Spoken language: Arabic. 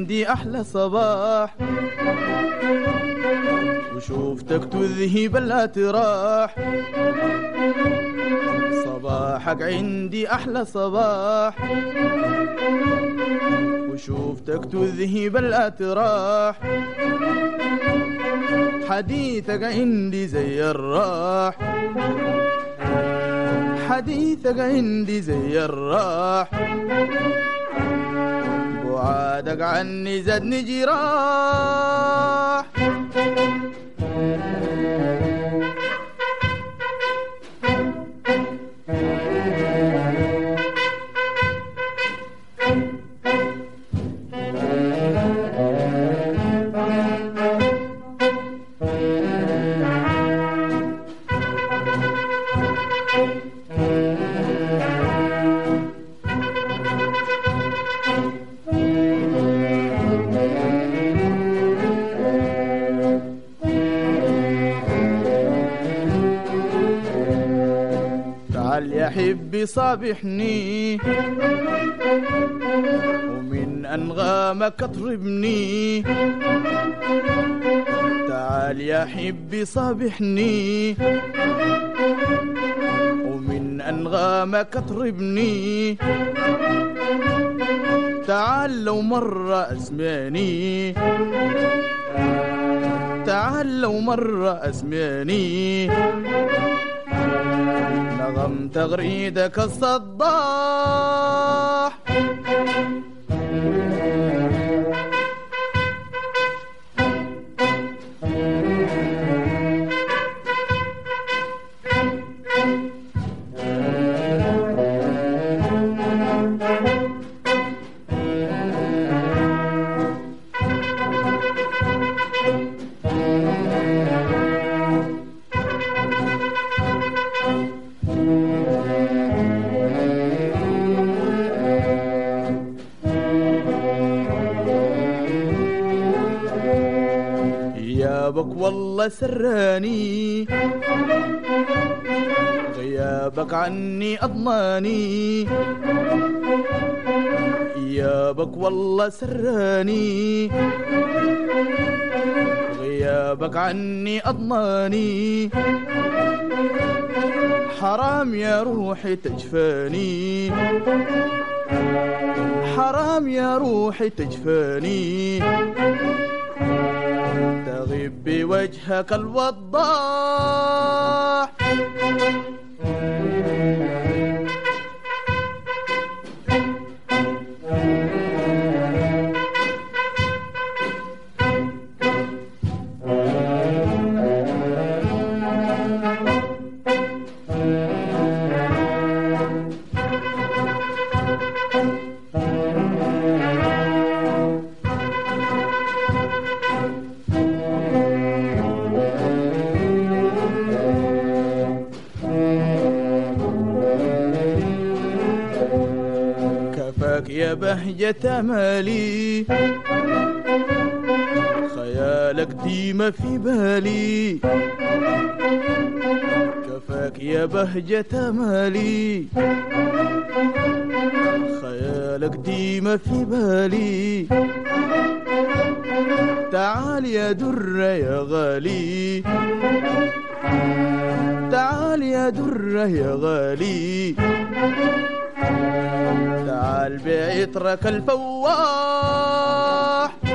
عندي أحلى صباح، وشوفتك تذهب الأتراح. صباحك عندي أحلى صباح، وشوفتك تذهب الأتراح. حديثك عندي زي الراح، حديثك عندي زي الراح. بعادك عني زادني جراح. تعال يا حبي صابحني، ومن أنغامك اطربني. تعال يا حبي صابحني، ومن أنغامك اطربني. تعال لو مرة أسمعني، تعال لو مرة أسمعني. نغم تغريدك الصداح. غيابك والله سراني، غيابك عني أضماني. غيابك والله سراني، غيابك عني أضماني. حرام يا روحي تجفاني، حرام يا روحي تجفاني. تغيب بوجهك الوضاح. كفاك يا بهجة مالي، خيالك ديما في بالي. كفاك يا بهجة مالي، خيالك ديما في بالي. تعال يا درة يا غالي، تعال يا درة يا غالي. تعال بعطرك الفواح.